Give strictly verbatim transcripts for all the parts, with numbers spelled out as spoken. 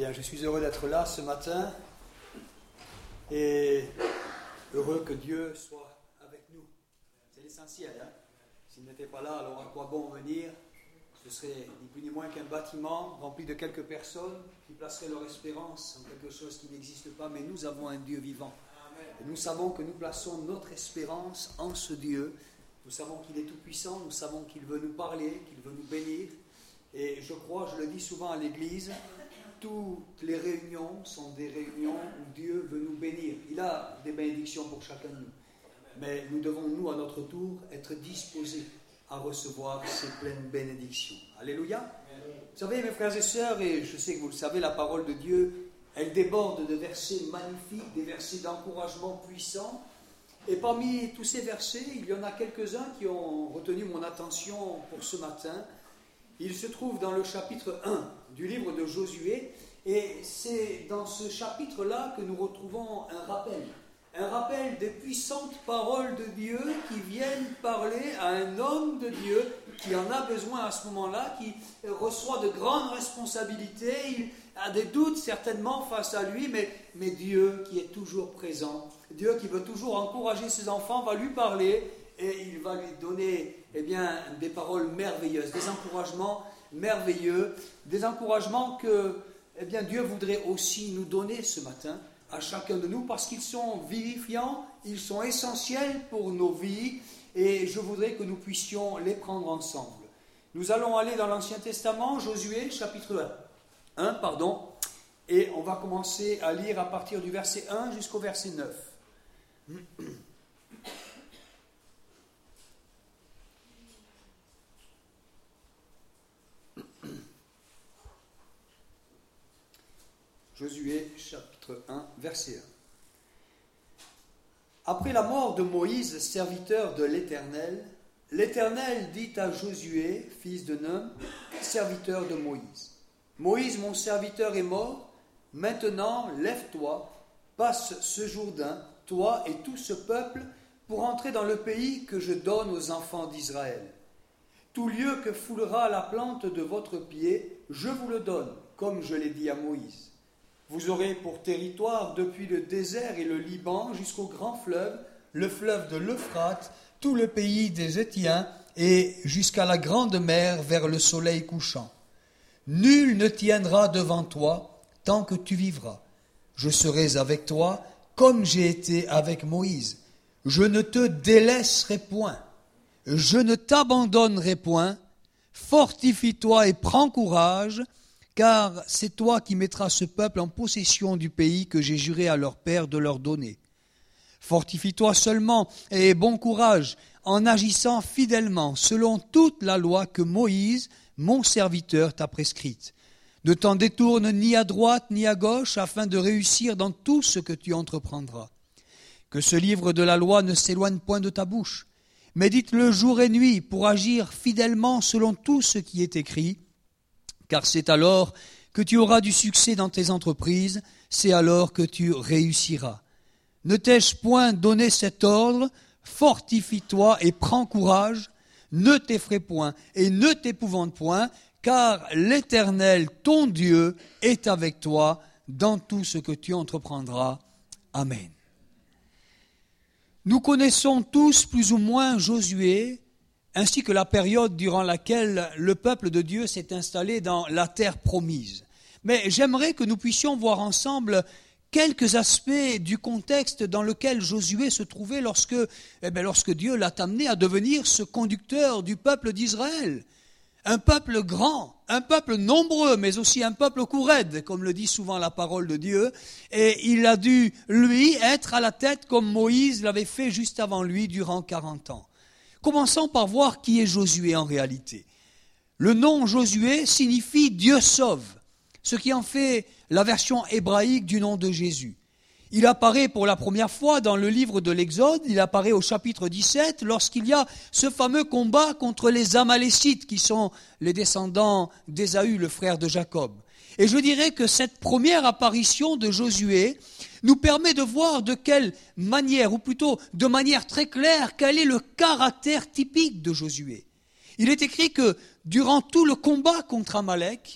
Bien, je suis heureux d'être là ce matin et heureux que Dieu soit avec nous. C'est l'essentiel. Hein? S'il n'était pas là, alors à quoi bon venir? Ce serait ni plus ni moins qu'un bâtiment rempli de quelques personnes qui placeraient leur espérance en quelque chose qui n'existe pas, mais nous avons un Dieu vivant. Et nous savons que nous plaçons notre espérance en ce Dieu. Nous savons qu'il est tout-puissant, nous savons qu'il veut nous parler, qu'il veut nous bénir. Et je crois, je le dis souvent à l'Église, toutes les réunions sont des réunions où Dieu veut nous bénir. Il a des bénédictions pour chacun de nous. Mais nous devons, nous, à notre tour, être disposés à recevoir ces pleines bénédictions. Alléluia. Vous savez, mes frères et sœurs, et je sais que vous le savez, la parole de Dieu, elle déborde de versets magnifiques, des versets d'encouragement puissants. Et parmi tous ces versets, il y en a quelques-uns qui ont retenu mon attention pour ce matin. Il se trouve dans le chapitre un du livre de Josué, et c'est dans ce chapitre-là que nous retrouvons un rappel. Un rappel des puissantes paroles de Dieu qui viennent parler à un homme de Dieu qui en a besoin à ce moment-là, qui reçoit de grandes responsabilités, il a des doutes certainement face à lui, mais, mais Dieu qui est toujours présent, Dieu qui veut toujours encourager ses enfants, va lui parler et il va lui donner eh bien, des paroles merveilleuses, des encouragements merveilleux, des encouragements que eh bien, Dieu voudrait aussi nous donner ce matin à chacun de nous, parce qu'ils sont vivifiants, ils sont essentiels pour nos vies, et je voudrais que nous puissions les prendre ensemble. Nous allons aller dans l'Ancien Testament, Josué, chapitre un, pardon, et on va commencer à lire à partir du verset un jusqu'au verset neuf. Josué, chapitre un, verset un. Après la mort de Moïse, serviteur de l'Éternel, l'Éternel dit à Josué, fils de Nun, serviteur de Moïse, « Moïse, mon serviteur, est mort. Maintenant, lève-toi, passe ce Jourdain, toi et tout ce peuple, pour entrer dans le pays que je donne aux enfants d'Israël. Tout lieu que foulera la plante de votre pied, je vous le donne, comme je l'ai dit à Moïse. Vous aurez pour territoire depuis le désert et le Liban jusqu'au grand fleuve, le fleuve de l'Euphrate, tout le pays des Héthiens et jusqu'à la grande mer vers le soleil couchant. Nul ne tiendra devant toi tant que tu vivras. Je serai avec toi comme j'ai été avec Moïse. Je ne te délaisserai point. Je ne t'abandonnerai point. Fortifie-toi et prends courage, car c'est toi qui mettras ce peuple en possession du pays que j'ai juré à leur père de leur donner. Fortifie-toi seulement et aie bon courage en agissant fidèlement selon toute la loi que Moïse, mon serviteur, t'a prescrite. Ne t'en détourne ni à droite ni à gauche afin de réussir dans tout ce que tu entreprendras. Que ce livre de la loi ne s'éloigne point de ta bouche. Médite-le jour et nuit pour agir fidèlement selon tout ce qui est écrit, car c'est alors que tu auras du succès dans tes entreprises, c'est alors que tu réussiras. Ne t'ai-je point donné cet ordre? Fortifie-toi et prends courage, ne t'effraie point et ne t'épouvante point, car l'Éternel, ton Dieu, est avec toi dans tout ce que tu entreprendras. Amen. Nous connaissons tous plus ou moins Josué, ainsi que la période durant laquelle le peuple de Dieu s'est installé dans la terre promise. Mais j'aimerais que nous puissions voir ensemble quelques aspects du contexte dans lequel Josué se trouvait lorsque, eh bien, lorsque Dieu l'a amené à devenir ce conducteur du peuple d'Israël. Un peuple grand, un peuple nombreux, mais aussi un peuple courraide, comme le dit souvent la parole de Dieu. Et il a dû, lui, être à la tête comme Moïse l'avait fait juste avant lui durant quarante ans. Commençons par voir qui est Josué en réalité. Le nom Josué signifie « Dieu sauve », ce qui en fait la version hébraïque du nom de Jésus. Il apparaît pour la première fois dans le livre de l'Exode, il apparaît au chapitre dix-sept, lorsqu'il y a ce fameux combat contre les Amalécites, qui sont les descendants d'Ésaü, le frère de Jacob. Et je dirais que cette première apparition de Josué nous permet de voir de quelle manière, ou plutôt de manière très claire, quel est le caractère typique de Josué. Il est écrit que durant tout le combat contre Amalek,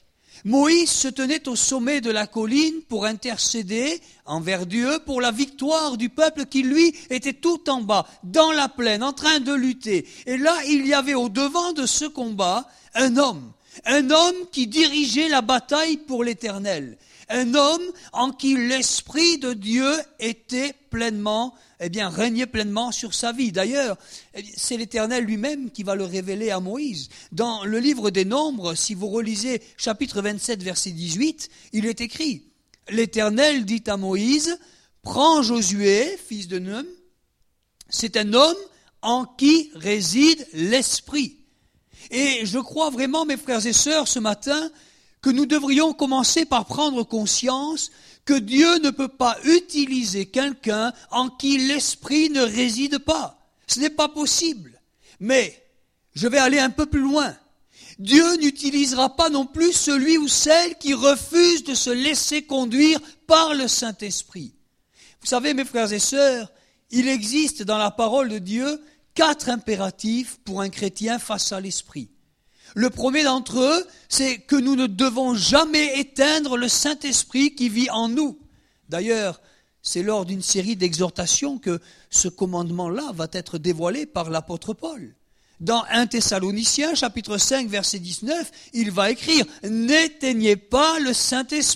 Moïse se tenait au sommet de la colline pour intercéder envers Dieu pour la victoire du peuple qui, lui, était tout en bas, dans la plaine, en train de lutter. Et là, il y avait au devant de ce combat un homme, un homme qui dirigeait la bataille pour l'Éternel, un homme en qui l'Esprit de Dieu était pleinement eh bien, régnait pleinement sur sa vie. D'ailleurs, c'est l'Éternel lui-même qui va le révéler à Moïse. Dans le livre des Nombres, si vous relisez chapitre vingt-sept, verset dix-huit, il est écrit « L'Éternel dit à Moïse, prends Josué, fils de Nun, c'est un homme en qui réside l'Esprit. » Et je crois vraiment, mes frères et sœurs, ce matin, que nous devrions commencer par prendre conscience que Dieu ne peut pas utiliser quelqu'un en qui l'Esprit ne réside pas. Ce n'est pas possible. Mais, je vais aller un peu plus loin. Dieu n'utilisera pas non plus celui ou celle qui refuse de se laisser conduire par le Saint-Esprit. Vous savez, mes frères et sœurs, il existe dans la parole de Dieu quatre impératifs pour un chrétien face à l'Esprit. Le premier d'entre eux, c'est que nous ne devons jamais éteindre le Saint-Esprit qui vit en nous. D'ailleurs, c'est lors d'une série d'exhortations que ce commandement-là va être dévoilé par l'apôtre Paul. Dans un Thessaloniciens, chapitre cinq, verset dix-neuf, il va écrire « N'éteignez pas le Saint-Esprit ».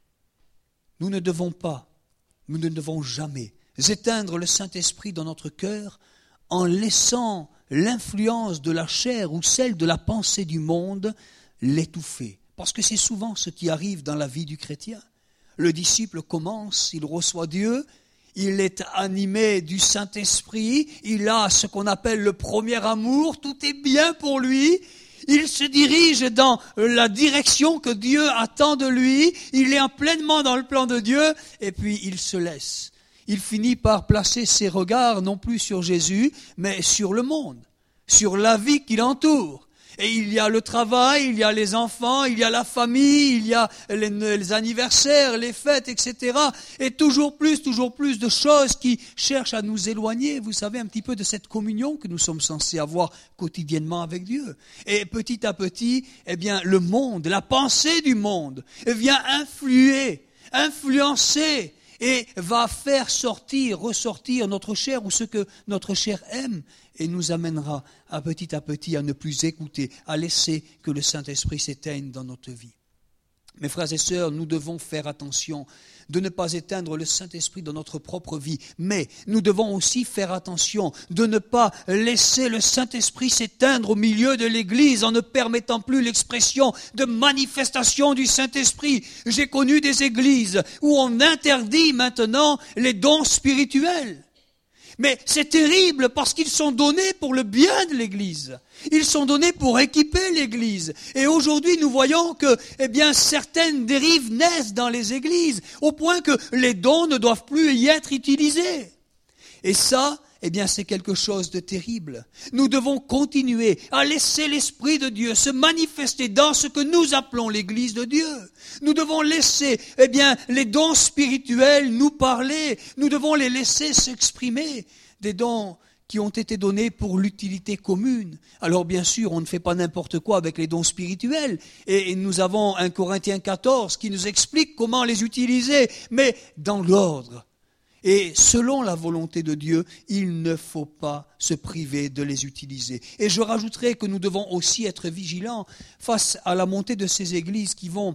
Nous ne devons pas, nous ne devons jamais éteindre le Saint-Esprit dans notre cœur en laissant l'influence de la chair ou celle de la pensée du monde l'étouffer. Parce que c'est souvent ce qui arrive dans la vie du chrétien. Le disciple commence, il reçoit Dieu, il est animé du Saint-Esprit, il a ce qu'on appelle le premier amour, tout est bien pour lui, il se dirige dans la direction que Dieu attend de lui, il est pleinement dans le plan de Dieu, et puis il se laisse. Il finit par placer ses regards non plus sur Jésus, mais sur le monde, sur la vie qui l'entoure. Et il y a le travail, il y a les enfants, il y a la famille, il y a les, les anniversaires, les fêtes, et cetera. Et toujours plus, toujours plus de choses qui cherchent à nous éloigner, vous savez, un petit peu de cette communion que nous sommes censés avoir quotidiennement avec Dieu. Et petit à petit, eh bien, le monde, la pensée du monde vient influer, influencer, et va faire sortir, ressortir notre chair ou ce que notre chair aime et nous amènera à petit à petit à ne plus écouter, à laisser que le Saint-Esprit s'éteigne dans notre vie. Mes frères et sœurs, nous devons faire attention de ne pas éteindre le Saint-Esprit dans notre propre vie, mais nous devons aussi faire attention de ne pas laisser le Saint-Esprit s'éteindre au milieu de l'Église en ne permettant plus l'expression de manifestation du Saint-Esprit. J'ai connu des églises où on interdit maintenant les dons spirituels. Mais c'est terrible parce qu'ils sont donnés pour le bien de l'Église. Ils sont donnés pour équiper l'Église. Et aujourd'hui, nous voyons que, eh bien, certaines dérives naissent dans les églises, au point que les dons ne doivent plus y être utilisés. Et ça, eh bien, c'est quelque chose de terrible. Nous devons continuer à laisser l'Esprit de Dieu se manifester dans ce que nous appelons l'Église de Dieu. Nous devons laisser, eh bien, les dons spirituels nous parler. Nous devons les laisser s'exprimer. Des dons qui ont été donnés pour l'utilité commune. Alors bien sûr, on ne fait pas n'importe quoi avec les dons spirituels. Et nous avons un Corinthiens quatorze qui nous explique comment les utiliser, mais dans l'ordre. Et selon la volonté de Dieu, il ne faut pas se priver de les utiliser. Et je rajouterai que nous devons aussi être vigilants face à la montée de ces églises qui vont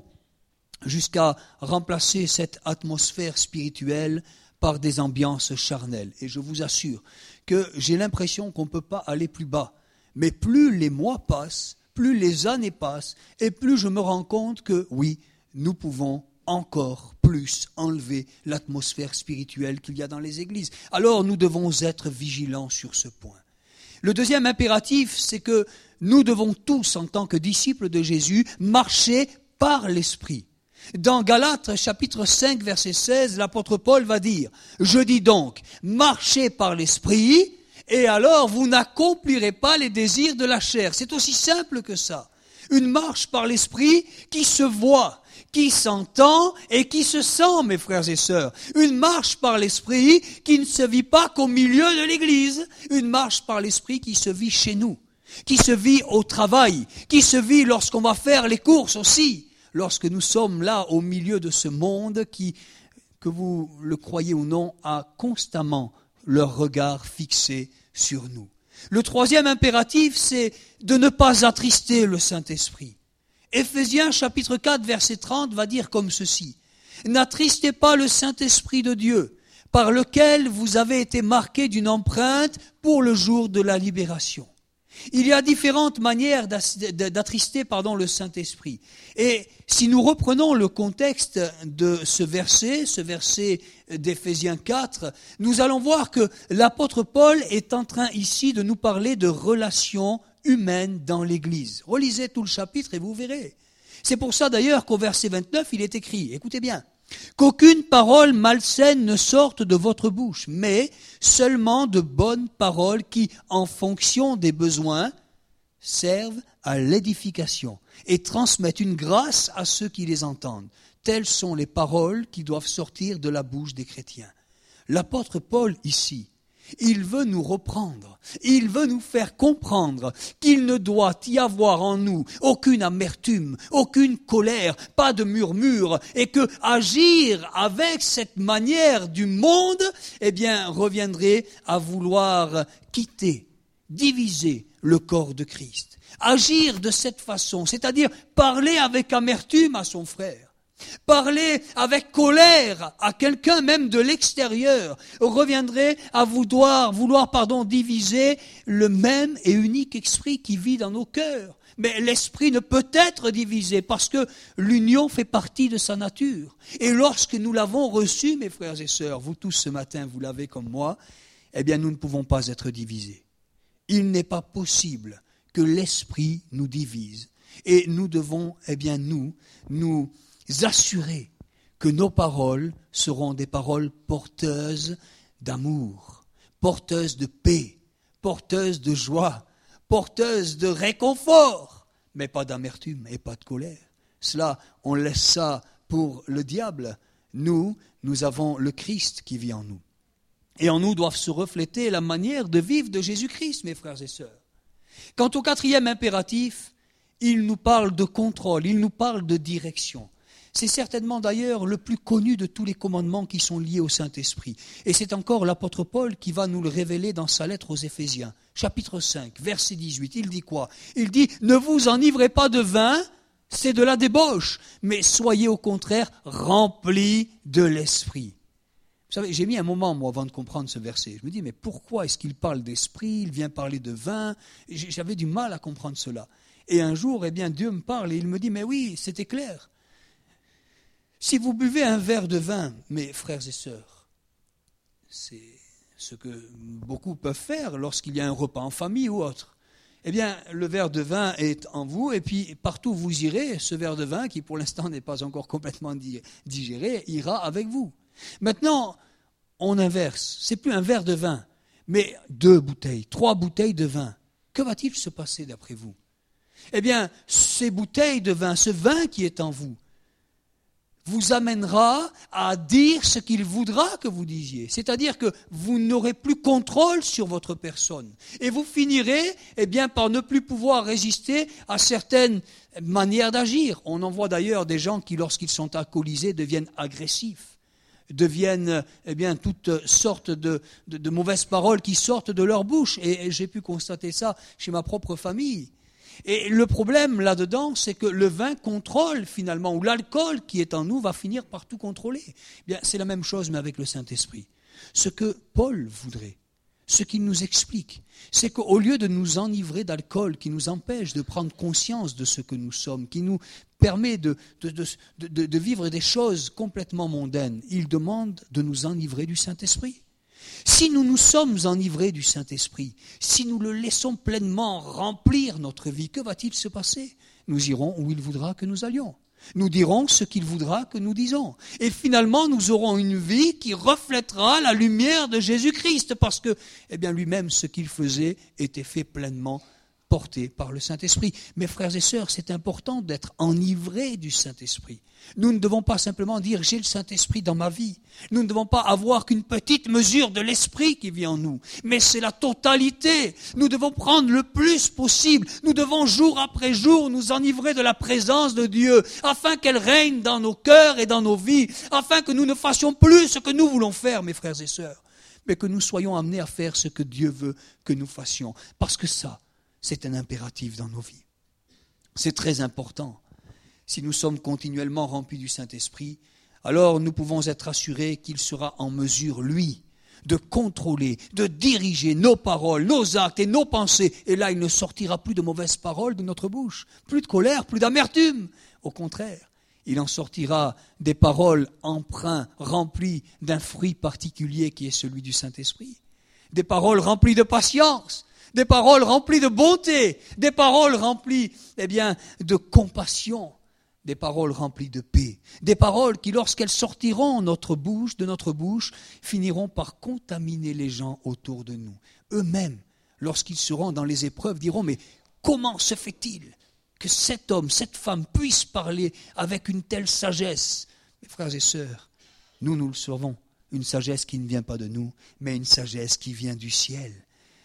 jusqu'à remplacer cette atmosphère spirituelle par des ambiances charnelles. Et je vous assure que j'ai l'impression qu'on ne peut pas aller plus bas. Mais plus les mois passent, plus les années passent, et plus je me rends compte que oui, nous pouvons encore plus enlever l'atmosphère spirituelle qu'il y a dans les églises. Alors nous devons être vigilants sur ce point. Le deuxième impératif, c'est que nous devons tous, en tant que disciples de Jésus, marcher par l'Esprit. Dans Galates chapitre cinq, verset seize, l'apôtre Paul va dire « Je dis donc, marchez par l'Esprit, et alors vous n'accomplirez pas les désirs de la chair. » C'est aussi simple que ça. Une marche par l'Esprit qui se voit, qui s'entend et qui se sent, mes frères et sœurs. Une marche par l'Esprit qui ne se vit pas qu'au milieu de l'Église. Une marche par l'Esprit qui se vit chez nous, qui se vit au travail, qui se vit lorsqu'on va faire les courses aussi. lorsque nous sommes là au milieu de ce monde qui, que vous le croyez ou non, a constamment leur regard fixé sur nous. Le troisième impératif, c'est de ne pas attrister le Saint-Esprit. Éphésiens chapitre quatre, verset trente va dire comme ceci. « N'attristez pas le Saint-Esprit de Dieu, par lequel vous avez été marqués d'une empreinte pour le jour de la libération. » Il y a différentes manières d'attrister pardon, le Saint-Esprit. Et si nous reprenons le contexte de ce verset, ce verset d'Éphésiens quatre, nous allons voir que l'apôtre Paul est en train ici de nous parler de relations humaines dans l'Église. Relisez tout le chapitre et vous verrez. C'est pour ça d'ailleurs qu'au verset vingt-neuf, il est écrit, écoutez bien, « Qu'aucune parole malsaine ne sorte de votre bouche, mais seulement de bonnes paroles qui, en fonction des besoins, servent à l'édification et transmettent une grâce à ceux qui les entendent. Telles sont les paroles qui doivent sortir de la bouche des chrétiens. » L'apôtre Paul, ici, il veut nous reprendre, il veut nous faire comprendre qu'il ne doit y avoir en nous aucune amertume, aucune colère, pas de murmure, et que agir avec cette manière du monde, eh bien, reviendrait à vouloir quitter, diviser le corps de Christ. Agir de cette façon, c'est-à-dire parler avec amertume à son frère. Parler avec colère à quelqu'un même de l'extérieur reviendrait à vouloir, vouloir pardon, diviser le même et unique esprit qui vit dans nos cœurs. Mais l'esprit ne peut être divisé parce que l'union fait partie de sa nature. Et lorsque nous l'avons reçu, mes frères et sœurs, vous tous ce matin, vous l'avez comme moi, eh bien nous ne pouvons pas être divisés. Il n'est pas possible que l'esprit nous divise. Et nous devons, eh bien nous, nous assurer que nos paroles seront des paroles porteuses d'amour, porteuses de paix, porteuses de joie, porteuses de réconfort, mais pas d'amertume et pas de colère. Cela, on laisse ça pour le diable. Nous, nous avons le Christ qui vit en nous. Et en nous doivent se refléter la manière de vivre de Jésus-Christ, mes frères et sœurs. Quant au quatrième impératif, il nous parle de contrôle, il nous parle de direction. C'est certainement d'ailleurs le plus connu de tous les commandements qui sont liés au Saint-Esprit. Et c'est encore l'apôtre Paul qui va nous le révéler dans sa lettre aux Éphésiens, chapitre cinq, verset dix-huit. Il dit quoi ? Il dit « Ne vous enivrez pas de vin, c'est de la débauche, mais soyez au contraire remplis de l'Esprit. » Vous savez, j'ai mis un moment, moi, avant de comprendre ce verset. Je me dis, mais pourquoi est-ce qu'il parle d'esprit ? Il vient parler de vin. J'avais du mal à comprendre cela. Et un jour, eh bien, Dieu me parle et il me dit, mais oui, c'était clair. Si vous buvez un verre de vin, mes frères et sœurs, c'est ce que beaucoup peuvent faire lorsqu'il y a un repas en famille ou autre. Eh bien, le verre de vin est en vous, et puis partout où vous irez, ce verre de vin, qui pour l'instant n'est pas encore complètement digéré, ira avec vous. Maintenant, on inverse. C'est plus un verre de vin, mais deux bouteilles, trois bouteilles de vin. Que va-t-il se passer d'après vous ? Eh bien, ces bouteilles de vin, ce vin qui est en vous, vous amènera à dire ce qu'il voudra que vous disiez. C'est-à-dire que vous n'aurez plus contrôle sur votre personne. Et vous finirez eh bien, par ne plus pouvoir résister à certaines manières d'agir. On en voit d'ailleurs des gens qui, lorsqu'ils sont alcoolisés, deviennent agressifs, deviennent eh bien, toutes sortes de, de, de mauvaises paroles qui sortent de leur bouche. Et, et j'ai pu constater ça chez ma propre famille. Et le problème là-dedans, c'est que le vin contrôle finalement, ou l'alcool qui est en nous va finir par tout contrôler. Eh bien, c'est la même chose, mais avec le Saint-Esprit. Ce que Paul voudrait, ce qu'il nous explique, c'est qu'au lieu de nous enivrer d'alcool qui nous empêche de prendre conscience de ce que nous sommes, qui nous permet de, de, de, de, de vivre des choses complètement mondaines, il demande de nous enivrer du Saint-Esprit. Si nous nous sommes enivrés du Saint-Esprit, si nous le laissons pleinement remplir notre vie, que va-t-il se passer ? Nous irons où il voudra que nous allions. Nous dirons ce qu'il voudra que nous disons. Et finalement, nous aurons une vie qui reflètera la lumière de Jésus-Christ, parce que, eh bien, lui-même, ce qu'il faisait était fait pleinement portés par le Saint-Esprit. Mes frères et sœurs, c'est important d'être enivrés du Saint-Esprit. Nous ne devons pas simplement dire « j'ai le Saint-Esprit dans ma vie ». Nous ne devons pas avoir qu'une petite mesure de l'Esprit qui vit en nous, mais c'est la totalité. Nous devons prendre le plus possible. Nous devons jour après jour nous enivrer de la présence de Dieu, afin qu'elle règne dans nos cœurs et dans nos vies, afin que nous ne fassions plus ce que nous voulons faire, mes frères et sœurs, mais que nous soyons amenés à faire ce que Dieu veut que nous fassions. Parce que ça, c'est un impératif dans nos vies. C'est très important. Si nous sommes continuellement remplis du Saint-Esprit, alors nous pouvons être assurés qu'il sera en mesure, lui, de contrôler, de diriger nos paroles, nos actes et nos pensées. Et là, il ne sortira plus de mauvaises paroles de notre bouche, plus de colère, plus d'amertume. Au contraire, il en sortira des paroles empreintes, remplies d'un fruit particulier qui est celui du Saint-Esprit. Des paroles remplies de patience, des paroles remplies de bonté, des paroles remplies, eh bien, de compassion, des paroles remplies de paix, des paroles qui, lorsqu'elles sortiront notre bouche, de notre bouche, finiront par contaminer les gens autour de nous. Eux-mêmes, lorsqu'ils seront dans les épreuves, diront « Mais comment se fait-il que cet homme, cette femme puisse parler avec une telle sagesse ?» Mes frères et sœurs, nous, nous le savons, une sagesse qui ne vient pas de nous, mais une sagesse qui vient du ciel.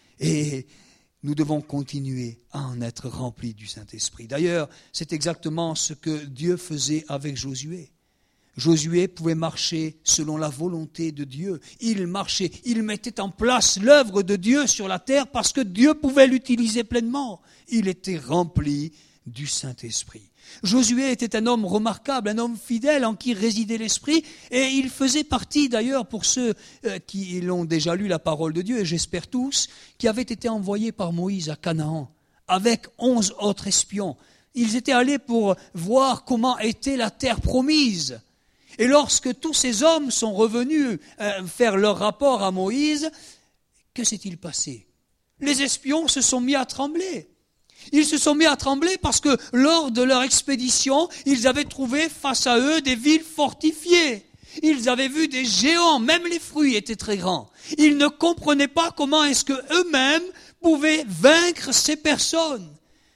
Et nous devons continuer à en être remplis du Saint-Esprit. D'ailleurs, c'est exactement ce que Dieu faisait avec Josué. Josué pouvait marcher selon la volonté de Dieu. Il marchait, il mettait en place l'œuvre de Dieu sur la terre parce que Dieu pouvait l'utiliser pleinement. Il était rempli du Saint-Esprit. Josué était un homme remarquable, un homme fidèle en qui résidait l'Esprit, et il faisait partie d'ailleurs, pour ceux qui l'ont déjà lu la parole de Dieu, et j'espère tous, qui avaient été envoyés par Moïse à Canaan, avec onze autres espions. Ils étaient allés pour voir comment était la terre promise. Et lorsque tous ces hommes sont revenus faire leur rapport à Moïse, que s'est-il passé? Les espions se sont mis à trembler. Ils se sont mis à trembler parce que lors de leur expédition, ils avaient trouvé face à eux des villes fortifiées. Ils avaient vu des géants, même les fruits étaient très grands. Ils ne comprenaient pas comment est-ce que eux-mêmes pouvaient vaincre ces personnes.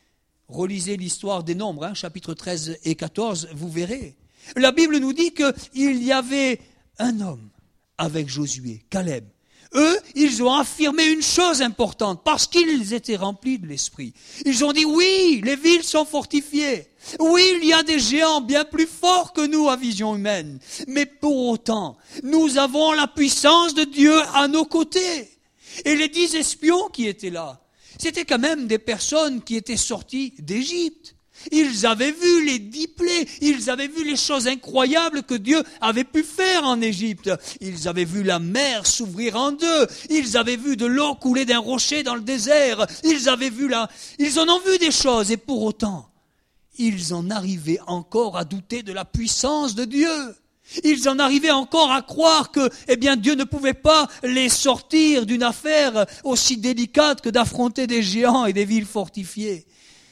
Relisez l'histoire des Nombres, hein, chapitres treize et quatorze, vous verrez. La Bible nous dit qu'il y avait un homme avec Josué, Caleb. Eux, ils ont affirmé une chose importante, parce qu'ils étaient remplis de l'Esprit. Ils ont dit, oui, les villes sont fortifiées. Oui, il y a des géants bien plus forts que nous à vision humaine. Mais pour autant, nous avons la puissance de Dieu à nos côtés. Et les dix espions qui étaient là, c'était quand même des personnes qui étaient sorties d'Égypte. Ils avaient vu les dix plaies, ils avaient vu les choses incroyables que Dieu avait pu faire en Égypte. Ils avaient vu la mer s'ouvrir en deux, ils avaient vu de l'eau couler d'un rocher dans le désert, ils avaient vu la... Ils en ont vu des choses et pour autant, ils en arrivaient encore à douter de la puissance de Dieu. Ils en arrivaient encore à croire que, eh bien, Dieu ne pouvait pas les sortir d'une affaire aussi délicate que d'affronter des géants et des villes fortifiées.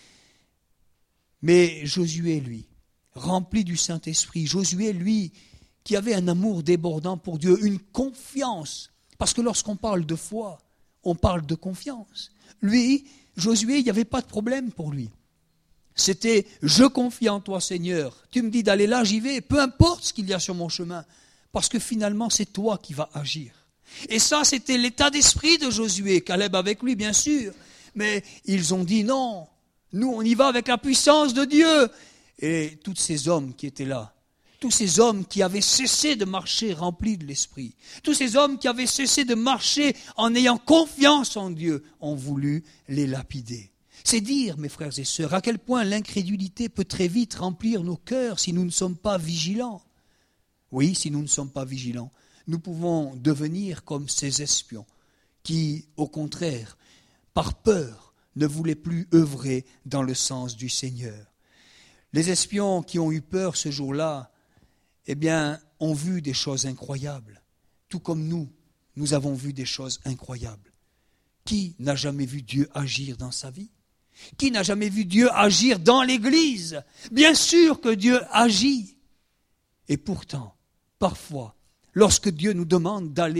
Mais Josué, lui, rempli du Saint-Esprit, Josué, lui, qui avait un amour débordant pour Dieu, une confiance, parce que lorsqu'on parle de foi, on parle de confiance. Lui, Josué, il n'y avait pas de problème pour lui. C'était « je confie en toi Seigneur, tu me dis d'aller là, j'y vais, peu importe ce qu'il y a sur mon chemin, parce que finalement c'est toi qui vas agir ». Et ça, c'était l'état d'esprit de Josué, Caleb avec lui bien sûr, mais ils ont dit non. Nous, on y va avec la puissance de Dieu. Et tous ces hommes qui étaient là, tous ces hommes qui avaient cessé de marcher remplis de l'Esprit, tous ces hommes qui avaient cessé de marcher en ayant confiance en Dieu, ont voulu les lapider. C'est dire, mes frères et sœurs, à quel point l'incrédulité peut très vite remplir nos cœurs si nous ne sommes pas vigilants. Oui, si nous ne sommes pas vigilants, nous pouvons devenir comme ces espions qui, au contraire, par peur, ne voulaient plus œuvrer dans le sens du Seigneur. Les espions qui ont eu peur ce jour-là, eh bien, ont vu des choses incroyables. Tout comme nous, nous avons vu des choses incroyables. Qui n'a jamais vu Dieu agir dans sa vie? Qui n'a jamais vu Dieu agir dans l'Église? Bien sûr que Dieu agit. Et pourtant, parfois, lorsque Dieu nous demande d'aller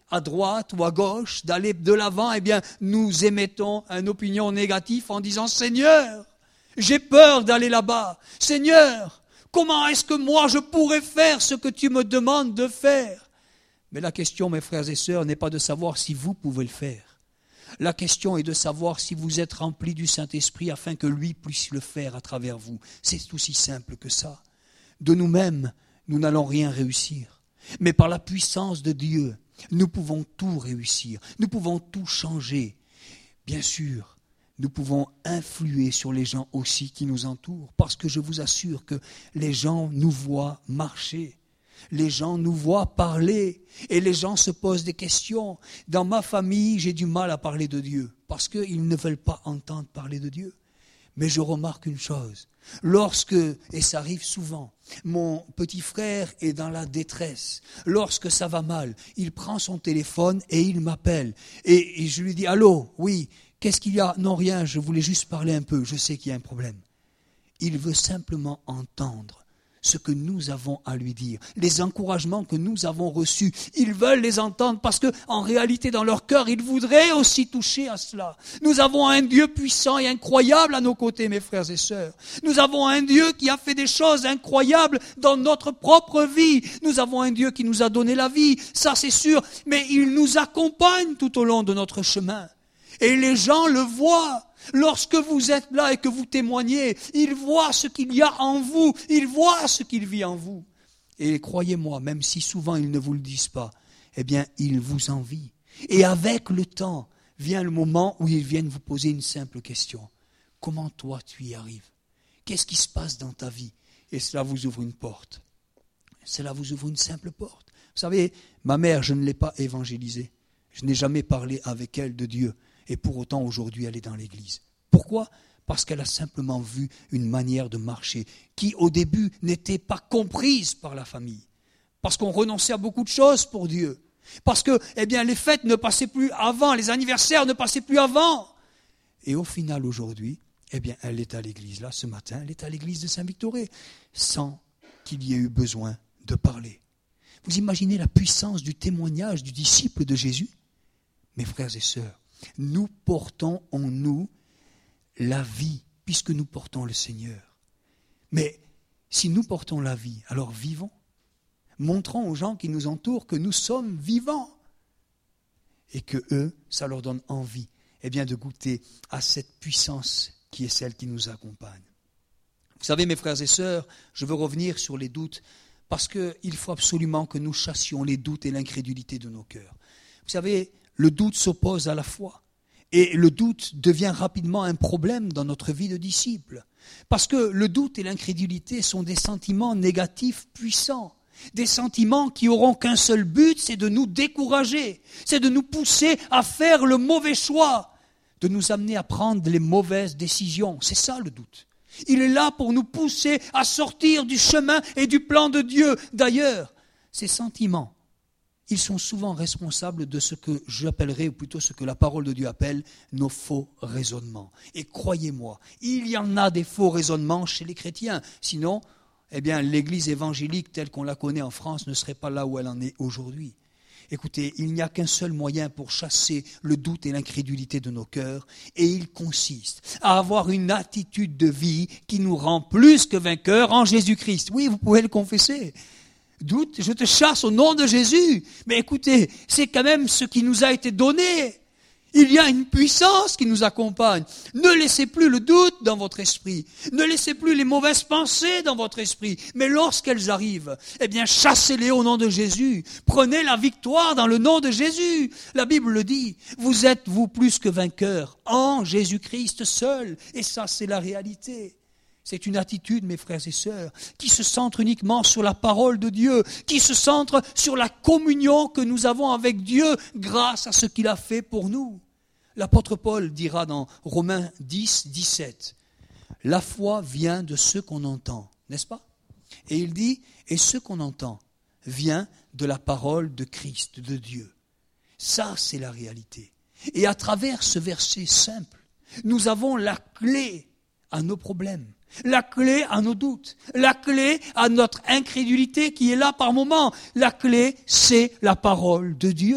à droite ou à gauche, d'aller de l'avant, eh bien, nous émettons une opinion négative en disant « Seigneur, j'ai peur d'aller là-bas. Seigneur, comment est-ce que moi je pourrais faire ce que tu me demandes de faire ?» Mais la question, mes frères et sœurs, n'est pas de savoir si vous pouvez le faire. La question est de savoir si vous êtes remplis du Saint-Esprit afin que lui puisse le faire à travers vous. C'est aussi simple que ça. De nous-mêmes, nous n'allons rien réussir. Mais par la puissance de Dieu, nous pouvons tout réussir. Nous pouvons tout changer. Bien sûr, nous pouvons influer sur les gens aussi qui nous entourent. Parce que je vous assure que les gens nous voient marcher. Les gens nous voient parler et les gens se posent des questions. Dans ma famille, j'ai du mal à parler de Dieu parce qu'ils ne veulent pas entendre parler de Dieu. Mais je remarque une chose, lorsque, et ça arrive souvent, mon petit frère est dans la détresse, lorsque ça va mal, il prend son téléphone et il m'appelle. Et, et je lui dis, allô, oui, qu'est-ce qu'il y a? Non, rien, je voulais juste parler un peu, je sais qu'il y a un problème. Il veut simplement entendre ce que nous avons à lui dire, les encouragements que nous avons reçus. Ils veulent les entendre parce que, en réalité, dans leur cœur, ils voudraient aussi toucher à cela. Nous avons un Dieu puissant et incroyable à nos côtés, mes frères et sœurs. Nous avons un Dieu qui a fait des choses incroyables dans notre propre vie. Nous avons un Dieu qui nous a donné la vie, ça c'est sûr, mais il nous accompagne tout au long de notre chemin. Et les gens le voient. Lorsque vous êtes là et que vous témoignez, ils voient ce qu'il y a en vous, ils voient ce qu'il vit en vous. Et croyez-moi, même si souvent ils ne vous le disent pas, eh bien, ils vous envient. Et avec le temps, vient le moment où ils viennent vous poser une simple question. Comment toi tu y arrives? Qu'est-ce qui se passe dans ta vie? Et cela vous ouvre une porte. Cela vous ouvre une simple porte. Vous savez, ma mère, je ne l'ai pas évangélisée. Je n'ai jamais parlé avec elle de Dieu. Et pour autant, aujourd'hui, elle est dans l'église. Pourquoi? Parce qu'elle a simplement vu une manière de marcher qui, au début, n'était pas comprise par la famille. Parce qu'on renonçait à beaucoup de choses pour Dieu. Parce que, eh bien, les fêtes ne passaient plus avant, les anniversaires ne passaient plus avant. Et au final, aujourd'hui, eh bien, elle est à l'église. Là, ce matin, elle est à l'église de Saint-Victoré, sans qu'il y ait eu besoin de parler. Vous imaginez la puissance du témoignage du disciple de Jésus? Mes frères et sœurs, nous portons en nous la vie, puisque nous portons le Seigneur. Mais si nous portons la vie, alors vivons. Montrons aux gens qui nous entourent que nous sommes vivants. Et que eux, ça leur donne envie, eh bien, de goûter à cette puissance qui est celle qui nous accompagne. Vous savez, mes frères et sœurs, je veux revenir sur les doutes, parce qu'il faut absolument que nous chassions les doutes et l'incrédulité de nos cœurs. Vous savez, le doute s'oppose à la foi. Et le doute devient rapidement un problème dans notre vie de disciple. Parce que le doute et l'incrédulité sont des sentiments négatifs puissants. Des sentiments qui n'auront qu'un seul but, c'est de nous décourager. C'est de nous pousser à faire le mauvais choix. De nous amener à prendre les mauvaises décisions. C'est ça le doute. Il est là pour nous pousser à sortir du chemin et du plan de Dieu. D'ailleurs, ces sentiments, ils sont souvent responsables de ce que j'appellerais, ou plutôt ce que la parole de Dieu appelle, nos faux raisonnements. Et croyez-moi, il y en a des faux raisonnements chez les chrétiens. Sinon, eh bien, l'Église évangélique telle qu'on la connaît en France ne serait pas là où elle en est aujourd'hui. Écoutez, il n'y a qu'un seul moyen pour chasser le doute et l'incrédulité de nos cœurs, et il consiste à avoir une attitude de vie qui nous rend plus que vainqueurs en Jésus-Christ. Oui, vous pouvez le confesser. Doute, je te chasse au nom de Jésus. Mais écoutez, c'est quand même ce qui nous a été donné. Il y a une puissance qui nous accompagne. Ne laissez plus le doute dans votre esprit. Ne laissez plus les mauvaises pensées dans votre esprit. Mais lorsqu'elles arrivent, eh bien, chassez-les au nom de Jésus. Prenez la victoire dans le nom de Jésus. La Bible le dit. Vous êtes, vous, plus que vainqueurs en Jésus-Christ seul. Et ça, c'est la réalité. C'est une attitude, mes frères et sœurs, qui se centre uniquement sur la parole de Dieu, qui se centre sur la communion que nous avons avec Dieu grâce à ce qu'il a fait pour nous. L'apôtre Paul dira dans Romains dix, dix-sept, « La foi vient de ce qu'on entend, n'est-ce pas ?» Et il dit, « Et ce qu'on entend vient de la parole de Christ, de Dieu. » Ça, c'est la réalité. Et à travers ce verset simple, nous avons la clé à nos problèmes. La clé à nos doutes, la clé à notre incrédulité qui est là par moments. La clé, c'est la parole de Dieu.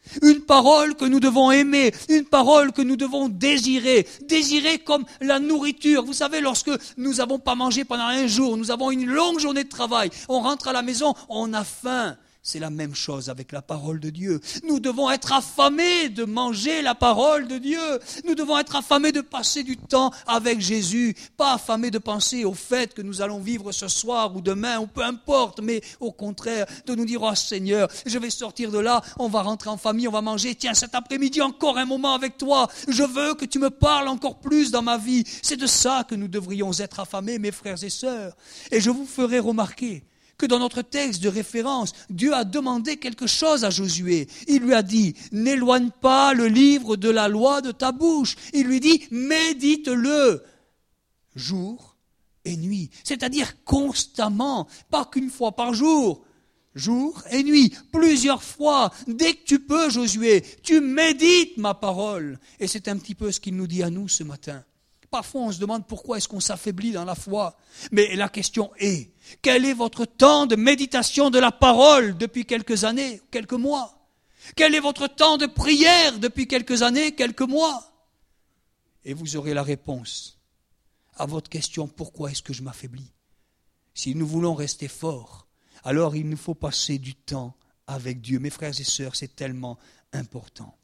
Une parole que nous devons aimer, une parole que nous devons désirer, désirer comme la nourriture. Vous savez, lorsque nous n'avons pas mangé pendant un jour, nous avons une longue journée de travail, on rentre à la maison, on a faim. C'est la même chose avec la parole de Dieu. Nous devons être affamés de manger la parole de Dieu. Nous devons être affamés de passer du temps avec Jésus. Pas affamés de penser au fait que nous allons vivre ce soir ou demain ou peu importe. Mais au contraire, de nous dire, oh Seigneur, je vais sortir de là, on va rentrer en famille, on va manger. Tiens, cet après-midi, encore un moment avec toi. Je veux que tu me parles encore plus dans ma vie. C'est de ça que nous devrions être affamés, mes frères et sœurs. Et je vous ferai remarquer que dans notre texte de référence, Dieu a demandé quelque chose à Josué. Il lui a dit, n'éloigne pas le livre de la loi de ta bouche. Il lui dit, médite-le jour et nuit. C'est-à-dire constamment, pas qu'une fois par jour. Jour et nuit, plusieurs fois, dès que tu peux, Josué, tu médites ma parole. Et c'est un petit peu ce qu'il nous dit à nous ce matin. Parfois, on se demande pourquoi est-ce qu'on s'affaiblit dans la foi. Mais la question est, quel est votre temps de méditation de la parole depuis quelques années, quelques mois? Quel est votre temps de prière depuis quelques années, quelques mois? Et vous aurez la réponse à votre question, pourquoi est-ce que je m'affaiblis? Si nous voulons rester forts, alors il nous faut passer du temps avec Dieu. Mes frères et sœurs, c'est tellement important.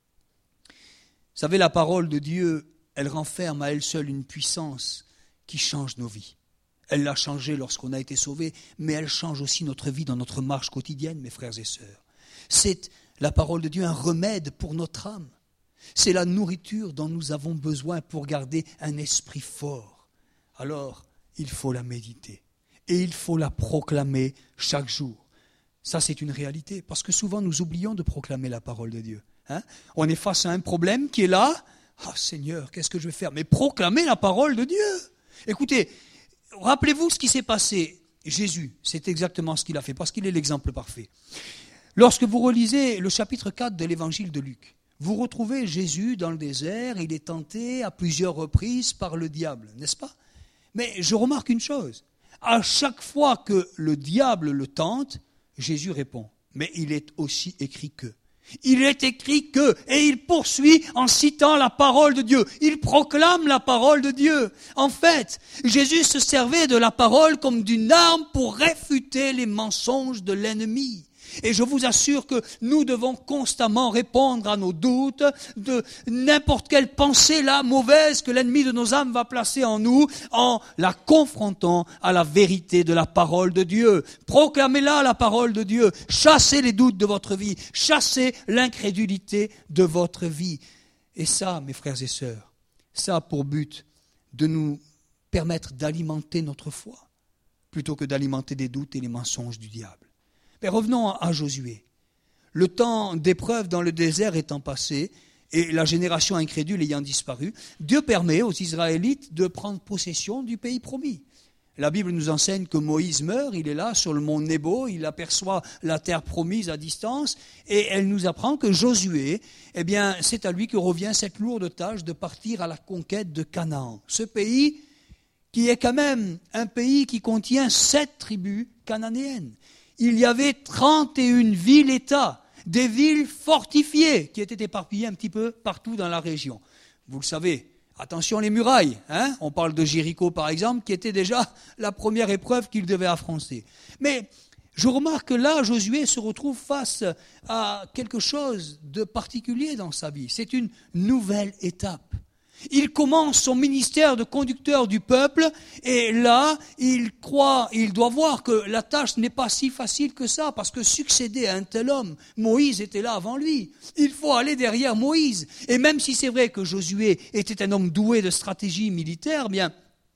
Vous savez, la parole de Dieu, elle renferme à elle seule une puissance qui change nos vies. Elle l'a changé lorsqu'on a été sauvé, mais elle change aussi notre vie dans notre marche quotidienne, mes frères et sœurs. C'est la parole de Dieu un remède pour notre âme. C'est la nourriture dont nous avons besoin pour garder un esprit fort. Alors, il faut la méditer et il faut la proclamer chaque jour. Ça, c'est une réalité, parce que souvent nous oublions de proclamer la parole de Dieu. Hein? On est face à un problème qui est là. Ah Seigneur, qu'est-ce que je vais faire? Mais proclamer la parole de Dieu. Écoutez, rappelez-vous ce qui s'est passé. Jésus, c'est exactement ce qu'il a fait, parce qu'il est l'exemple parfait. Lorsque vous relisez le chapitre quatre de l'évangile de Luc, vous retrouvez Jésus dans le désert, il est tenté à plusieurs reprises par le diable, n'est-ce pas? Mais je remarque une chose, à chaque fois que le diable le tente, Jésus répond, mais il est aussi écrit que. Il est écrit que, et il poursuit en citant la parole de Dieu. Il proclame la parole de Dieu. En fait, Jésus se servait de la parole comme d'une arme pour réfuter les mensonges de l'ennemi. Et je vous assure que nous devons constamment répondre à nos doutes de n'importe quelle pensée là mauvaise que l'ennemi de nos âmes va placer en nous, en la confrontant à la vérité de la parole de Dieu. Proclamez-la, la parole de Dieu. Chassez les doutes de votre vie. Chassez l'incrédulité de votre vie. Et ça, mes frères et sœurs, ça a pour but de nous permettre d'alimenter notre foi, plutôt que d'alimenter des doutes et les mensonges du diable. Mais revenons à Josué. Le temps d'épreuve dans le désert étant passé et la génération incrédule ayant disparu, Dieu permet aux Israélites de prendre possession du pays promis. La Bible nous enseigne que Moïse meurt, il est là sur le mont Nebo, il aperçoit la terre promise à distance et elle nous apprend que Josué, eh bien, c'est à lui que revient cette lourde tâche de partir à la conquête de Canaan. Ce pays qui est quand même un pays qui contient sept tribus cananéennes. Il y avait trente et une villes-États, des villes fortifiées qui étaient éparpillées un petit peu partout dans la région. Vous le savez, attention les murailles, hein, on parle de Jéricho par exemple, qui était déjà la première épreuve qu'il devait affronter. Mais je remarque que là, Josué se retrouve face à quelque chose de particulier dans sa vie. C'est une nouvelle étape. Il commence son ministère de conducteur du peuple et là, il croit, il doit voir que la tâche n'est pas si facile que ça parce que succéder à un tel homme, Moïse était là avant lui. Il faut aller derrière Moïse. Et même si c'est vrai que Josué était un homme doué de stratégie militaire, bien,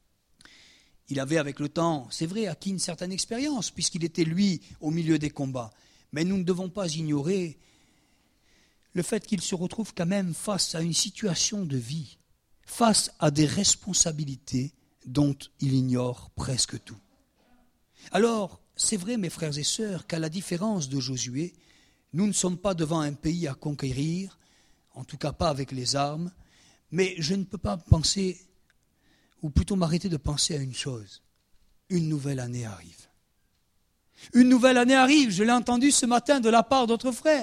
il avait avec le temps, c'est vrai, acquis une certaine expérience puisqu'il était lui au milieu des combats. Mais nous ne devons pas ignorer le fait qu'il se retrouve quand même face à une situation de vie, face à des responsabilités dont il ignore presque tout. Alors, c'est vrai, mes frères et sœurs, qu'à la différence de Josué, nous ne sommes pas devant un pays à conquérir, en tout cas pas avec les armes, mais je ne peux pas penser, ou plutôt m'arrêter de penser à une chose. Une nouvelle année arrive. Une nouvelle année arrive, je l'ai entendu ce matin de la part d'autres frères.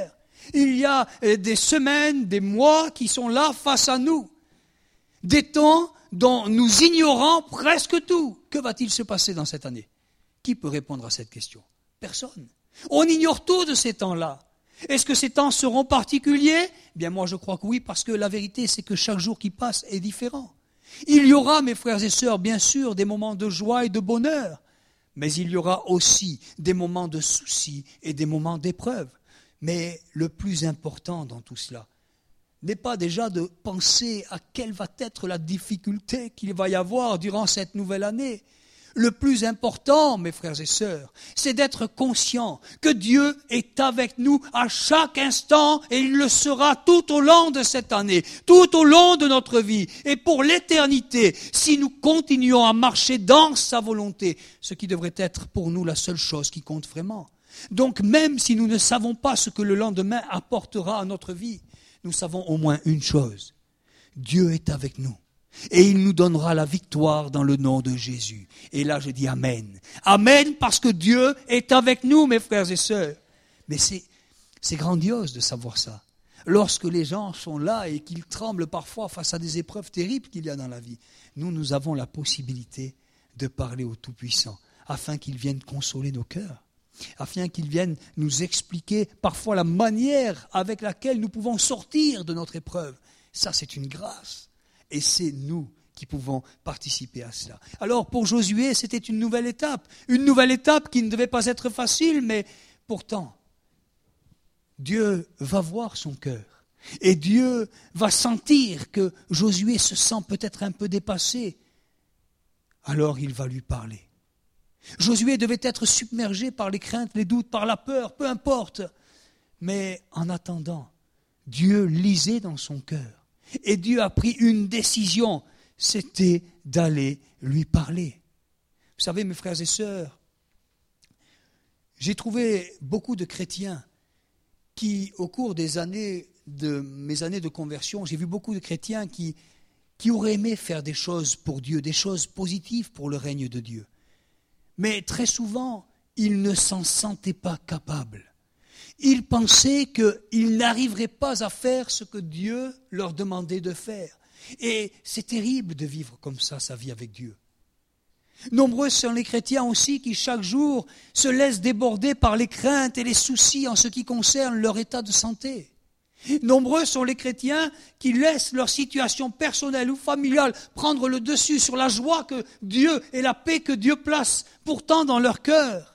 Il y a des semaines, des mois qui sont là face à nous. Des temps dont nous ignorons presque tout. Que va-t-il se passer dans cette année? Qui peut répondre à cette question? Personne. On ignore tout de ces temps-là. Est-ce que ces temps seront particuliers? Bien, moi je crois que oui, parce que la vérité c'est que chaque jour qui passe est différent. Il y aura, mes frères et sœurs, bien sûr, des moments de joie et de bonheur, mais il y aura aussi des moments de soucis et des moments d'épreuve. Mais le plus important dans tout cela n'est pas déjà de penser à quelle va être la difficulté qu'il va y avoir durant cette nouvelle année. Le plus important, mes frères et sœurs, c'est d'être conscient que Dieu est avec nous à chaque instant et il le sera tout au long de cette année, tout au long de notre vie et pour l'éternité, si nous continuons à marcher dans sa volonté, ce qui devrait être pour nous la seule chose qui compte vraiment. Donc même si nous ne savons pas ce que le lendemain apportera à notre vie, nous savons au moins une chose, Dieu est avec nous. Et il nous donnera la victoire dans le nom de Jésus. Et là, je dis Amen. Amen, parce que Dieu est avec nous, mes frères et sœurs. Mais c'est, c'est grandiose de savoir ça. Lorsque les gens sont là et qu'ils tremblent parfois face à des épreuves terribles qu'il y a dans la vie, nous, nous avons la possibilité de parler au Tout-Puissant, afin qu'il vienne consoler nos cœurs, afin qu'il vienne nous expliquer parfois la manière avec laquelle nous pouvons sortir de notre épreuve. Ça, c'est une grâce. Et c'est nous qui pouvons participer à cela. Alors pour Josué, c'était une nouvelle étape. Une nouvelle étape qui ne devait pas être facile, mais pourtant, Dieu va voir son cœur. Et Dieu va sentir que Josué se sent peut-être un peu dépassé. Alors il va lui parler. Josué devait être submergé par les craintes, les doutes, par la peur, peu importe. Mais en attendant, Dieu lisait dans son cœur. Et Dieu a pris une décision, c'était d'aller lui parler. Vous savez, mes frères et sœurs, j'ai trouvé beaucoup de chrétiens qui, au cours des années de mes années de conversion, j'ai vu beaucoup de chrétiens qui, qui auraient aimé faire des choses pour Dieu, des choses positives pour le règne de Dieu. Mais très souvent, ils ne s'en sentaient pas capables. Ils pensaient qu'ils n'arriveraient pas à faire ce que Dieu leur demandait de faire. Et c'est terrible de vivre comme ça sa vie avec Dieu. Nombreux sont les chrétiens aussi qui chaque jour se laissent déborder par les craintes et les soucis en ce qui concerne leur état de santé. Nombreux sont les chrétiens qui laissent leur situation personnelle ou familiale prendre le dessus sur la joie que Dieu et la paix que Dieu place pourtant dans leur cœur.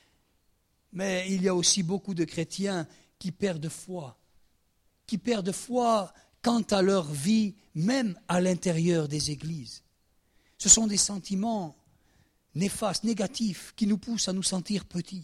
Mais il y a aussi beaucoup de chrétiens qui perdent foi, qui perdent foi quant à leur vie, même à l'intérieur des églises. Ce sont des sentiments néfastes, négatifs, qui nous poussent à nous sentir petits.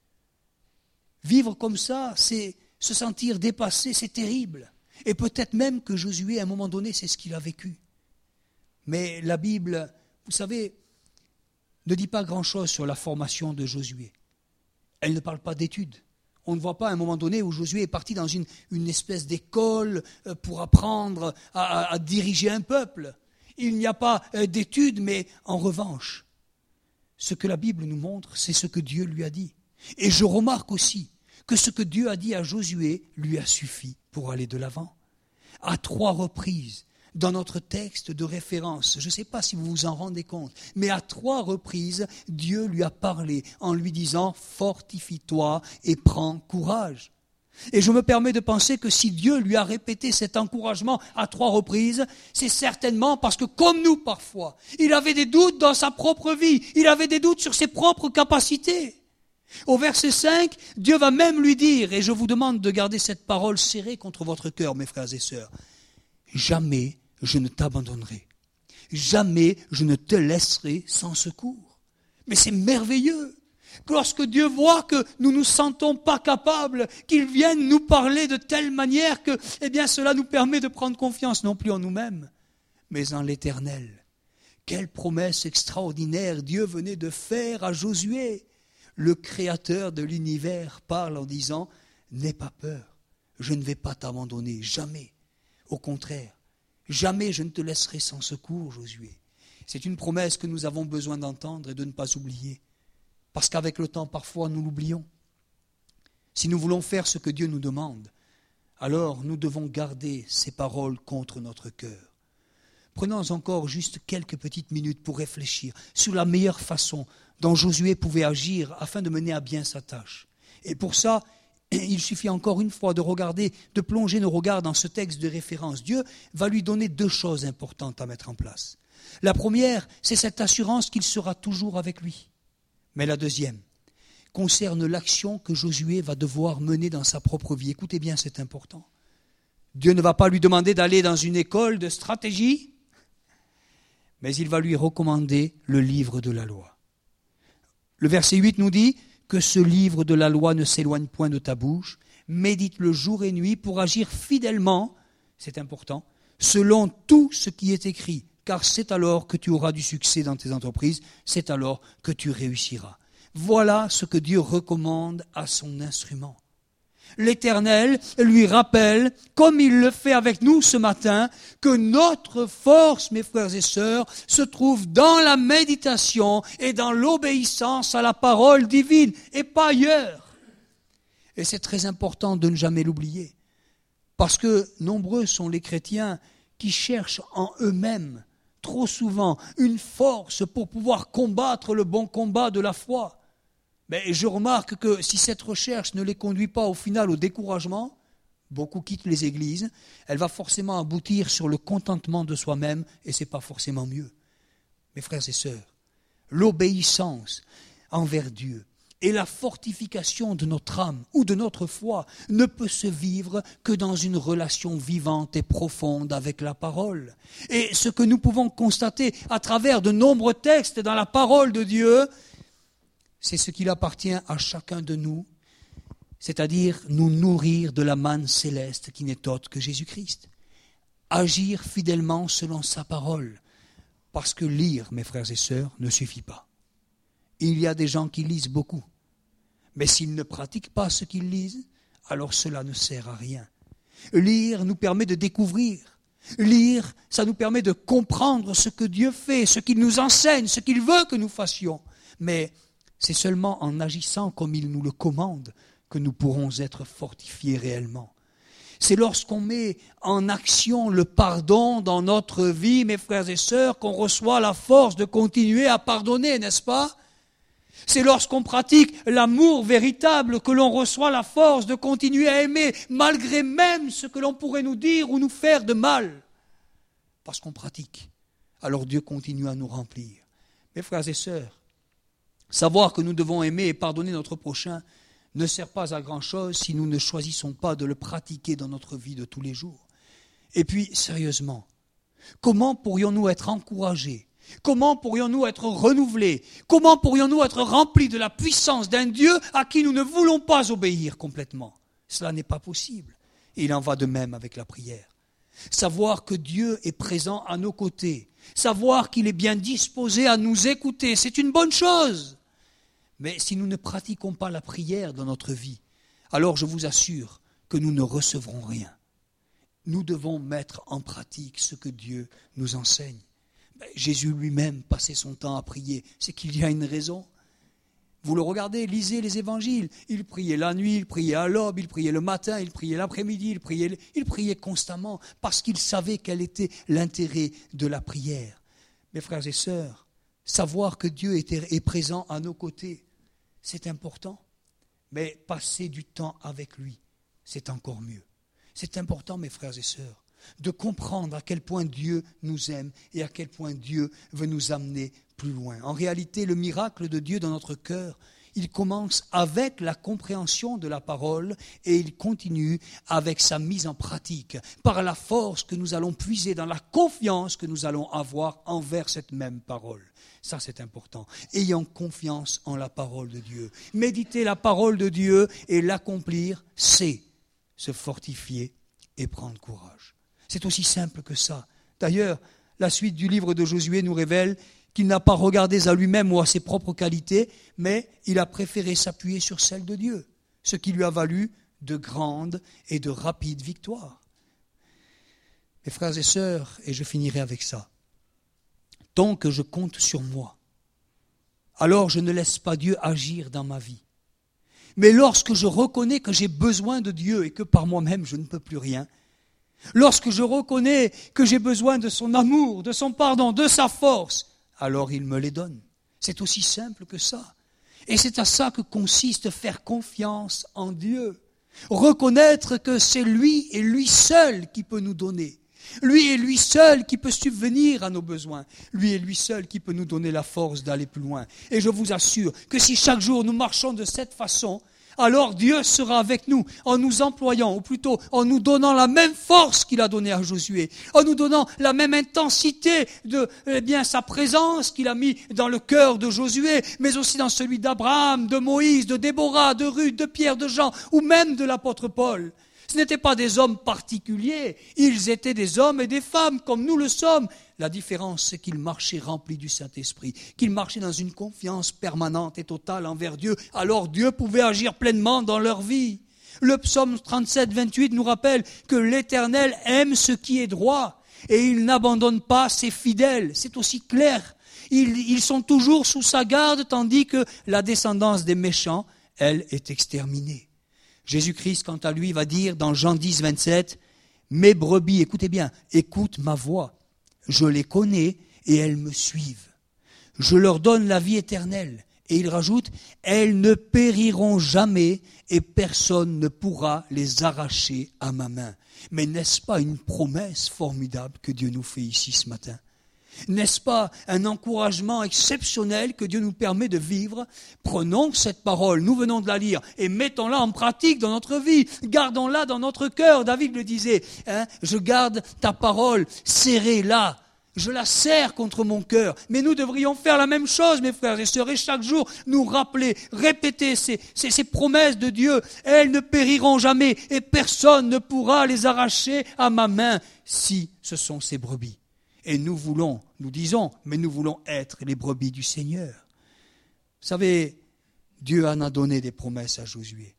Vivre comme ça, c'est se sentir dépassé, c'est terrible. Et peut-être même que Josué, à un moment donné, c'est ce qu'il a vécu. Mais la Bible, vous savez, ne dit pas grand-chose sur la formation de Josué. Elle ne parle pas d'études. On ne voit pas à un moment donné où Josué est parti dans une, une espèce d'école pour apprendre à, à, à diriger un peuple. Il n'y a pas d'études, mais en revanche, ce que la Bible nous montre, c'est ce que Dieu lui a dit. Et je remarque aussi que ce que Dieu a dit à Josué lui a suffi pour aller de l'avant. À trois reprises, dans notre texte de référence, je ne sais pas si vous vous en rendez compte, mais à trois reprises, Dieu lui a parlé en lui disant « Fortifie-toi et prends courage ». Et je me permets de penser que si Dieu lui a répété cet encouragement à trois reprises, c'est certainement parce que, comme nous parfois, il avait des doutes dans sa propre vie, il avait des doutes sur ses propres capacités. Au verset cinq, Dieu va même lui dire, et je vous demande de garder cette parole serrée contre votre cœur, mes frères et sœurs, « Jamais je ne t'abandonnerai, jamais je ne te laisserai sans secours. » Mais c'est merveilleux. Lorsque Dieu voit que nous ne nous sentons pas capables, qu'il vienne nous parler de telle manière que, eh bien, cela nous permet de prendre confiance non plus en nous-mêmes, mais en l'Éternel. Quelle promesse extraordinaire Dieu venait de faire à Josué. Le Créateur de l'univers parle en disant « N'aie pas peur, je ne vais pas t'abandonner, jamais. Au contraire, jamais je ne te laisserai sans secours, Josué. » C'est une promesse que nous avons besoin d'entendre et de ne pas oublier. Parce qu'avec le temps, parfois, nous l'oublions. Si nous voulons faire ce que Dieu nous demande, alors nous devons garder ces paroles contre notre cœur. Prenons encore juste quelques petites minutes pour réfléchir sur la meilleure façon dont Josué pouvait agir afin de mener à bien sa tâche. Et pour ça, il suffit encore une fois de regarder, de plonger nos regards dans ce texte de référence. Dieu va lui donner deux choses importantes à mettre en place. La première, c'est cette assurance qu'il sera toujours avec lui. Mais la deuxième concerne l'action que Josué va devoir mener dans sa propre vie. Écoutez bien, c'est important. Dieu ne va pas lui demander d'aller dans une école de stratégie, mais il va lui recommander le livre de la loi. Le verset huit nous dit que ce livre de la loi ne s'éloigne point de ta bouche, médite-le jour et nuit pour agir fidèlement, c'est important, selon tout ce qui est écrit, car c'est alors que tu auras du succès dans tes entreprises, c'est alors que tu réussiras. Voilà ce que Dieu recommande à son instrument. L'Éternel lui rappelle, comme il le fait avec nous ce matin, que notre force, mes frères et sœurs, se trouve dans la méditation et dans l'obéissance à la parole divine et pas ailleurs. Et c'est très important de ne jamais l'oublier, parce que nombreux sont les chrétiens qui cherchent en eux-mêmes, trop souvent, une force pour pouvoir combattre le bon combat de la foi. Mais je remarque que si cette recherche ne les conduit pas au final au découragement, beaucoup quittent les églises, elle va forcément aboutir sur le contentement de soi-même et ce n'est pas forcément mieux. Mes frères et sœurs, l'obéissance envers Dieu et la fortification de notre âme ou de notre foi ne peut se vivre que dans une relation vivante et profonde avec la parole. Et ce que nous pouvons constater à travers de nombreux textes dans la parole de Dieu, c'est ce qu'il appartient à chacun de nous, c'est-à-dire nous nourrir de la manne céleste qui n'est autre que Jésus-Christ. Agir fidèlement selon sa parole, parce que lire, mes frères et sœurs, ne suffit pas. Il y a des gens qui lisent beaucoup, mais s'ils ne pratiquent pas ce qu'ils lisent, alors cela ne sert à rien. Lire nous permet de découvrir. Lire, ça nous permet de comprendre ce que Dieu fait, ce qu'il nous enseigne, ce qu'il veut que nous fassions. Mais c'est seulement en agissant comme il nous le commande que nous pourrons être fortifiés réellement. C'est lorsqu'on met en action le pardon dans notre vie, mes frères et sœurs, qu'on reçoit la force de continuer à pardonner, n'est-ce pas ? C'est lorsqu'on pratique l'amour véritable que l'on reçoit la force de continuer à aimer, malgré même ce que l'on pourrait nous dire ou nous faire de mal. Parce qu'on pratique. Alors Dieu continue à nous remplir. Mes frères et sœurs, savoir que nous devons aimer et pardonner notre prochain ne sert pas à grand-chose si nous ne choisissons pas de le pratiquer dans notre vie de tous les jours. Et puis, sérieusement, comment pourrions-nous être encouragés ? Comment pourrions-nous être renouvelés ? Comment pourrions-nous être remplis de la puissance d'un Dieu à qui nous ne voulons pas obéir complètement ? Cela n'est pas possible. Et il en va de même avec la prière. Savoir que Dieu est présent à nos côtés, savoir qu'il est bien disposé à nous écouter, c'est une bonne chose. Mais si nous ne pratiquons pas la prière dans notre vie, alors je vous assure que nous ne recevrons rien. Nous devons mettre en pratique ce que Dieu nous enseigne. Ben, Jésus lui-même passait son temps à prier. C'est qu'il y a une raison. Vous le regardez, lisez les évangiles. Il priait la nuit, il priait à l'aube, il priait le matin, il priait l'après-midi, il priait, il priait constamment parce qu'il savait quel était l'intérêt de la prière. Mes frères et sœurs, savoir que Dieu était, est présent à nos côtés, c'est important. Mais passer du temps avec lui, c'est encore mieux. C'est important, mes frères et sœurs, de comprendre à quel point Dieu nous aime et à quel point Dieu veut nous amener plus loin. En réalité, le miracle de Dieu dans notre cœur, il commence avec la compréhension de la parole et il continue avec sa mise en pratique, par la force que nous allons puiser dans la confiance que nous allons avoir envers cette même parole. Ça, c'est important. Ayant confiance en la parole de Dieu. Méditer la parole de Dieu et l'accomplir, c'est se fortifier et prendre courage. C'est aussi simple que ça. D'ailleurs, la suite du livre de Josué nous révèle qu'il n'a pas regardé à lui-même ou à ses propres qualités, mais il a préféré s'appuyer sur celle de Dieu, ce qui lui a valu de grandes et de rapides victoires. Mes frères et sœurs, et je finirai avec ça, tant que je compte sur moi, alors je ne laisse pas Dieu agir dans ma vie. Mais lorsque je reconnais que j'ai besoin de Dieu et que par moi-même je ne peux plus rien, lorsque je reconnais que j'ai besoin de son amour, de son pardon, de sa force, alors il me les donne. C'est aussi simple que ça. Et c'est à ça que consiste faire confiance en Dieu. Reconnaître que c'est lui et lui seul qui peut nous donner. Lui et lui seul qui peut subvenir à nos besoins. Lui et lui seul qui peut nous donner la force d'aller plus loin. Et je vous assure que si chaque jour nous marchons de cette façon, alors Dieu sera avec nous en nous employant, ou plutôt en nous donnant la même force qu'il a donnée à Josué, en nous donnant la même intensité de eh bien, sa présence qu'il a mis dans le cœur de Josué, mais aussi dans celui d'Abraham, de Moïse, de Déborah, de Ruth, de Pierre, de Jean, ou même de l'apôtre Paul. Ce n'étaient pas des hommes particuliers, ils étaient des hommes et des femmes comme nous le sommes. La différence, c'est qu'ils marchaient remplis du Saint-Esprit, qu'ils marchaient dans une confiance permanente et totale envers Dieu. Alors Dieu pouvait agir pleinement dans leur vie. Le psaume trente-sept, vingt-huit nous rappelle que l'Éternel aime ce qui est droit et il n'abandonne pas ses fidèles. C'est aussi clair. Ils, ils sont toujours sous sa garde, tandis que la descendance des méchants, elle, est exterminée. Jésus-Christ, quant à lui, va dire dans Jean dix, vingt-sept, « Mes brebis, écoutez bien, écoute ma voix. Je les connais et elles me suivent. Je leur donne la vie éternelle. » Et il rajoute, « Elles ne périront jamais et personne ne pourra les arracher à ma main. » Mais n'est-ce pas une promesse formidable que Dieu nous fait ici ce matin ? N'est-ce pas un encouragement exceptionnel que Dieu nous permet de vivre ? Prenons cette parole, nous venons de la lire, et mettons-la en pratique dans notre vie. Gardons-la dans notre cœur. David le disait, hein, je garde ta parole serrée là. Je la serre contre mon cœur. Mais nous devrions faire la même chose, mes frères et sœurs, et chaque jour nous rappeler, répéter ces, ces, ces promesses de Dieu. Elles ne périront jamais, et personne ne pourra les arracher à ma main, si ce sont ces brebis. Et nous voulons, nous disons, mais nous voulons être les brebis du Seigneur. Vous savez, Dieu en a donné des promesses à Josué.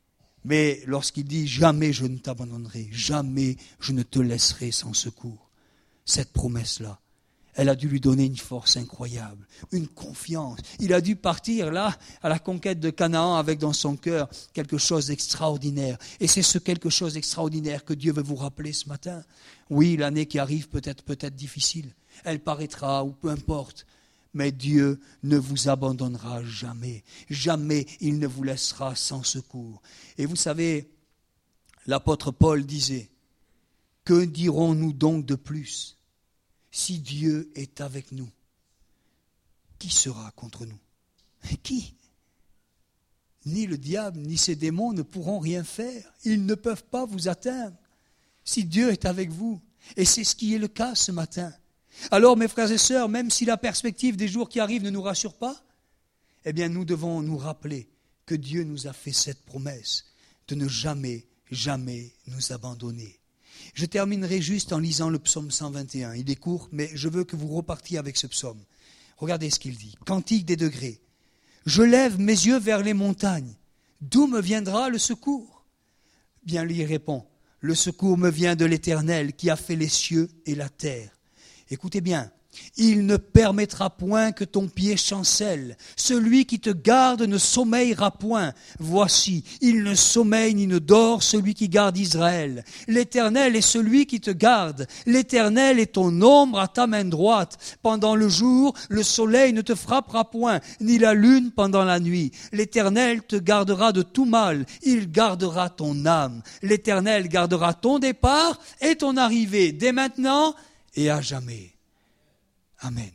Mais lorsqu'il dit « Jamais je ne t'abandonnerai, jamais je ne te laisserai sans secours », cette promesse-là, elle a dû lui donner une force incroyable, une confiance. Il a dû partir là, à la conquête de Canaan, avec dans son cœur quelque chose d'extraordinaire. Et c'est ce quelque chose d'extraordinaire que Dieu veut vous rappeler ce matin. Oui, l'année qui arrive peut être peut-être difficile. Elle paraîtra, ou peu importe. Mais Dieu ne vous abandonnera jamais. Jamais il ne vous laissera sans secours. Et vous savez, l'apôtre Paul disait, « Que dirons-nous donc de plus ? Si Dieu est avec nous, qui sera contre nous ? » Et qui ? Ni le diable, ni ses démons ne pourront rien faire. Ils ne peuvent pas vous atteindre. Si Dieu est avec vous, et c'est ce qui est le cas ce matin. Alors, mes frères et sœurs, même si la perspective des jours qui arrivent ne nous rassure pas, eh bien, nous devons nous rappeler que Dieu nous a fait cette promesse de ne jamais, jamais nous abandonner. Je terminerai juste en lisant le psaume cent vingt et un. Il est court, mais je veux que vous repartiez avec ce psaume. Regardez ce qu'il dit. Cantique des degrés. Je lève mes yeux vers les montagnes. D'où me viendra le secours ? Bien, lui répond. Le secours me vient de l'Éternel qui a fait les cieux et la terre. Écoutez bien. Il ne permettra point que ton pied chancelle. Celui qui te garde ne sommeillera point. Voici, il ne sommeille ni ne dort celui qui garde Israël. L'Éternel est celui qui te garde. L'Éternel est ton ombre à ta main droite. Pendant le jour, le soleil ne te frappera point, ni la lune pendant la nuit. L'Éternel te gardera de tout mal. Il gardera ton âme. L'Éternel gardera ton départ et ton arrivée, dès maintenant et à jamais. Amen.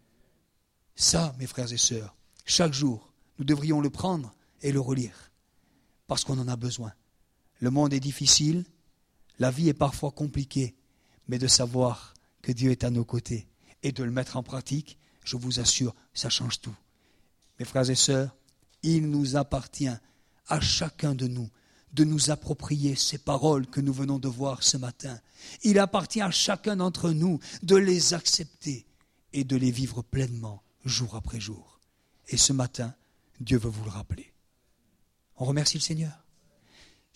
Ça, mes frères et sœurs, chaque jour, nous devrions le prendre et le relire, parce qu'on en a besoin. Le monde est difficile, la vie est parfois compliquée, mais de savoir que Dieu est à nos côtés et de le mettre en pratique, je vous assure, ça change tout. Mes frères et sœurs, il nous appartient à chacun de nous de nous approprier ces paroles que nous venons de voir ce matin. Il appartient à chacun d'entre nous de les accepter et de les vivre pleinement, jour après jour. Et ce matin, Dieu veut vous le rappeler. On remercie le Seigneur.